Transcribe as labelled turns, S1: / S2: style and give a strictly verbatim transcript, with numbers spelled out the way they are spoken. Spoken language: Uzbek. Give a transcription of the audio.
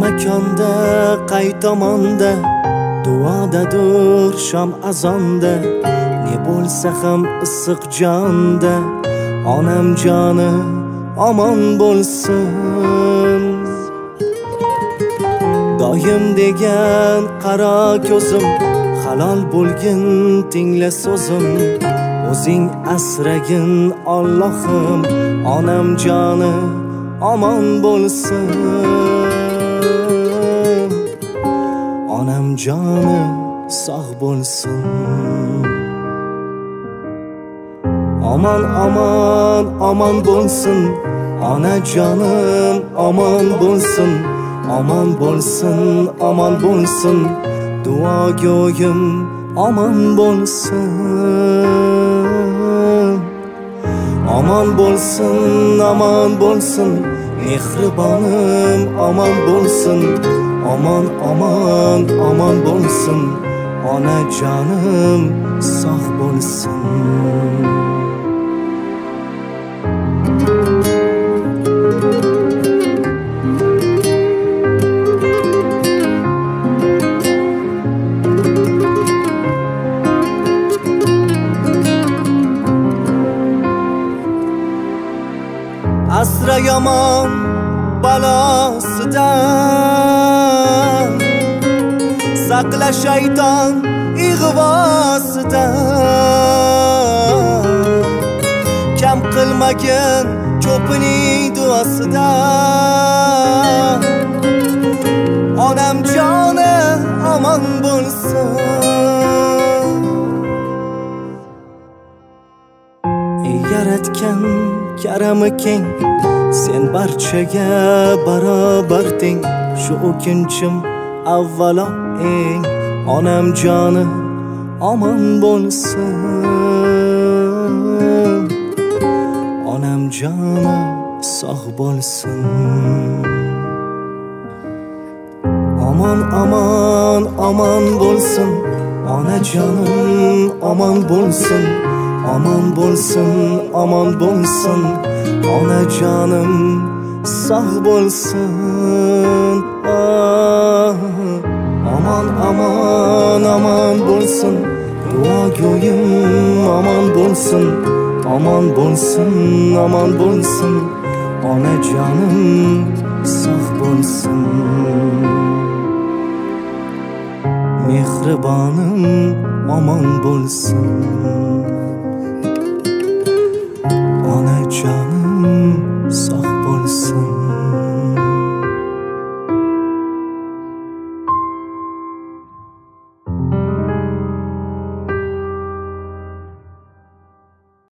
S1: makonda qay tomonda duodadur shom azonda ne bo'lsa ham issiq jonda onam joni omon bo'lsin. Doim degan qaro ko'zim halol bo'lgin tingla so'zim o'zing asragin Allohim onam joni omon bo'lsin. Onam joni sog' bo'lsin. Aman aman aman bo'lsin ona jonim aman bo'lsin. Aman bo'lsin aman bo'lsin duogo'yim aman bo'lsin. Aman bo'lsin aman bo'lsin mehribonim aman bo'lsin. Aman aman aman bo'lsin ona jonim sog' bo'lsin. Asra yomon balosidan saqla shayton ig'vosidan kam qilmagin cho'pining duosidan onam joni omon bo'lsin. Yaratgan karami keng sen barchaga barobar teng shu o'kinchim avvalo eng onam joni omon bo'lsin. Onam joni sog' bo'lsin. Aman aman aman bo'lsin ona jonim omon bo'lsin. Aman bo'lsin aman bo'lsin ona jonim sog' bo'lsin. Aman aman aman bo'lsin duogo'yim aman bo'lsin. Aman bo'lsin aman bo'lsin ona jonim sog' bo'lsin. Mehribonim aman bo'lsin. Ona canım